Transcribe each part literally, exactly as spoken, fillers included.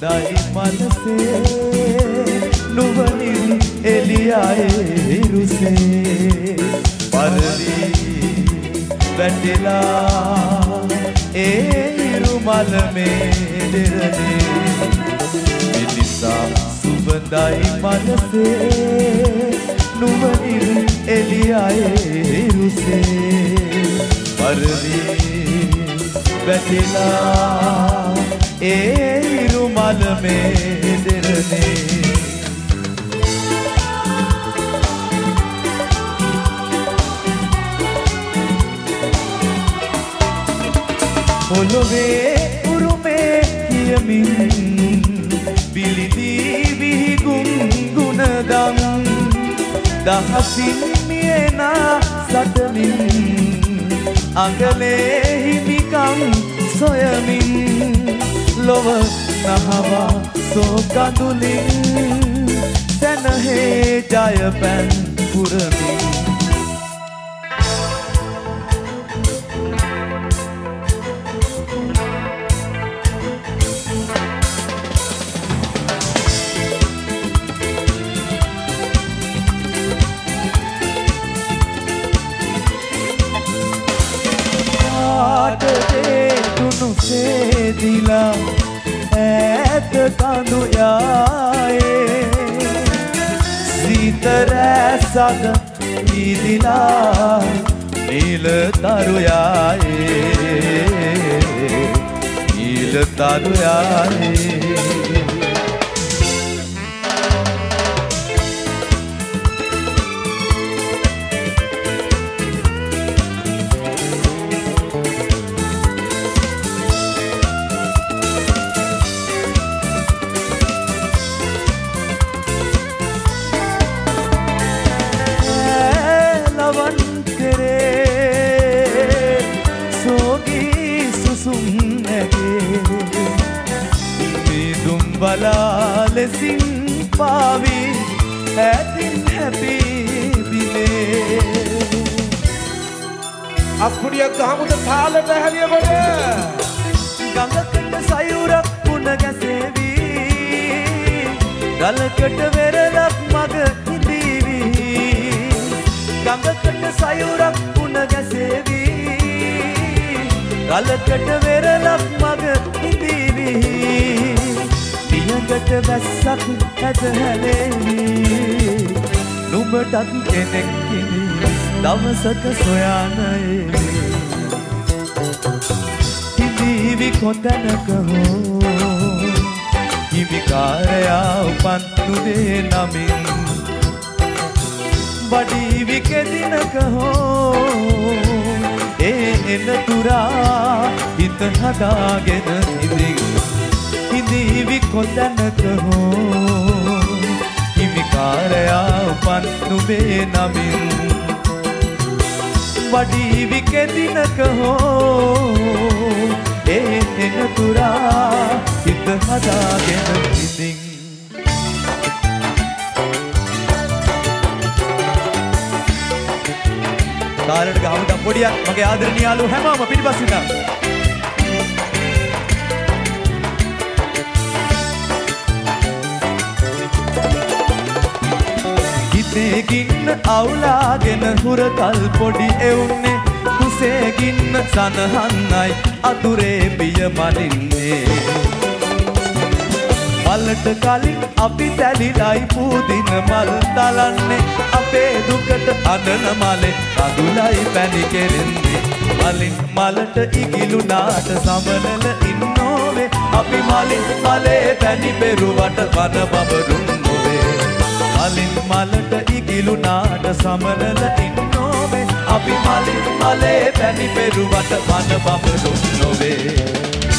සුවඳයි මනසේ නුවණින් එළියයි රුසේ පරලි වැටිලා ඒ ඉරුමල මේ දෙරනේ මිනිසා සුවඳයි මනසේ නුවණින් එළියයි රුසේ පරලි වැටිලා ඒ ඉරුමල මේ දෙරනේ පොළොවේ උරුමේ කියමින් බිලිදී විහිගුම් ගුණදම් දහසින් මියනා සටමින් අඟලේ හිමිකම් සොයමින් ලොව නහවා සෝකඳුලින් සැනහේ ජය පැන් පුරමින් दिला ऐत कांदु याए सीतर साग दिला नील तारु याए नील तारु याए බලා ලෙසින් පාවි ඇතින් හැපිවිලේ අපුඩියක් ගහමුද තාලට හැලියකොට ගඟකට සයුරක් පුන ගැසේවි ගලකට වෙරළක් මග හිඳීවි ගඟකට සයුරක් පුන ගැසේවි ගලකට වෙරළක් මග හිඳීවි නියඟට වැස්සක් ඇත හැලේවි නුඹටත් කෙනෙක් කිනි දවසක සොයානයේ හිඳීවි කොතැනක හෝ හිමිකාරයා උපන් නුදේ නමින් වඩීවි කෙදිනක හෝ ඒ එන තුරා හිත හදාගෙන ඉදින් හිඳීවි කොතැනක හෝ හිමිකාරයා උපන් නුඹේ නමින් වඩීවි කෙදිනක හෝ ඒ එන තුරා හිත හදාගෙන ඉදින් තාලට ගහමු දම්පොඩියක් මගේ ආදරණීය යාළුවෝ හැමෝම පිටිපස්සින් ඉන්න හිතේ ගින්න අවුලාගෙන හුරතල් පොඩි එවුන්නේ කුසේ ගින්න සනහන්නයි අතුරේ පිය මනින්නේ මලට කලින් අපි තැලිලයි පූදින මල් තලන්නේ අපේ දුකට අඬන මලේ කඳුලයි පැණි කෙරෙන්නේ මලින් මලට ඉගිලුනාට සමනල ඉන්නෝවේ අපි මලින් මලේ පැණි පෙරුවට වන බබරුන් නොවේ මලින් මලට ඉගිලුනාට සමනල ඉන්නෝවේ අපි මලින් මලේ පැණි පෙරුවට වන බබරුන් නොවේ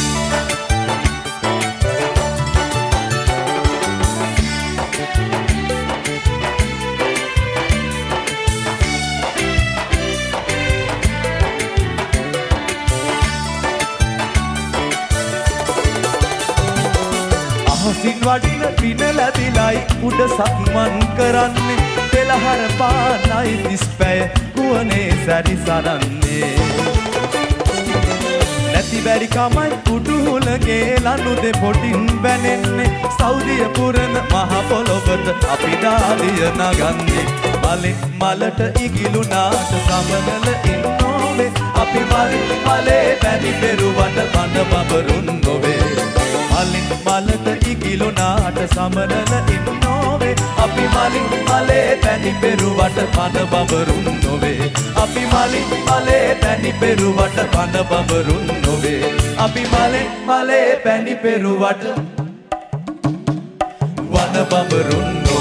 සින් වඩින පින ලැබිලයි උඩ සක්මන් කරන්නේ පෙළහර පානයි තිස්පැය කුවනේ සැරි සරන්නේ නැති බැරි කමයි උඩුහුලගේ ලනු දෙපොටින් බැනෙන්නේ සෞදිය පුරන මහ පොළොවට අපි දාලිය නගන්නේ මලින් මලට ඉගිලුනාට සමනල ඉන්නෝවේ අපි මලින් මලේ පැණි පෙරුවට බඳ බබරුන් නොවේ මලින් මලට ඉගිලුනාට සමනල ඉන්නෝවේ අපි මලින් මලේ පැණි පෙරුවට බඳ බබරුන් නොවේ අපි මලින් මලේ පැණි පෙරුවට බඳ බබරුන් නොවේ අපි මලින් මලේ පැණි පෙරුවට වන බබරුන් නොවේ